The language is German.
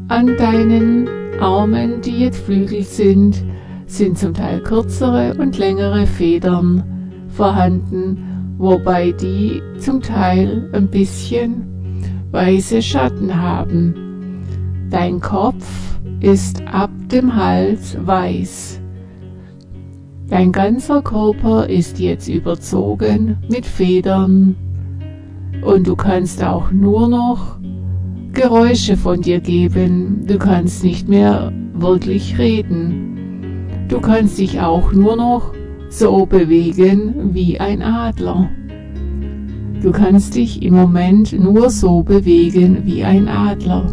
An deinen Armen, die jetzt Flügel sind zum Teil kürzere und längere Federn vorhanden, wobei die zum Teil ein bisschen weiße Schatten haben. Dein Kopf ist ab dem Hals weiß. Dein ganzer Körper ist jetzt überzogen mit Federn und du kannst auch nur noch Geräusche von dir geben. Du kannst nicht mehr wirklich reden. Du kannst dich auch nur noch so bewegen wie ein Adler. Du kannst dich im Moment nur so bewegen wie ein Adler.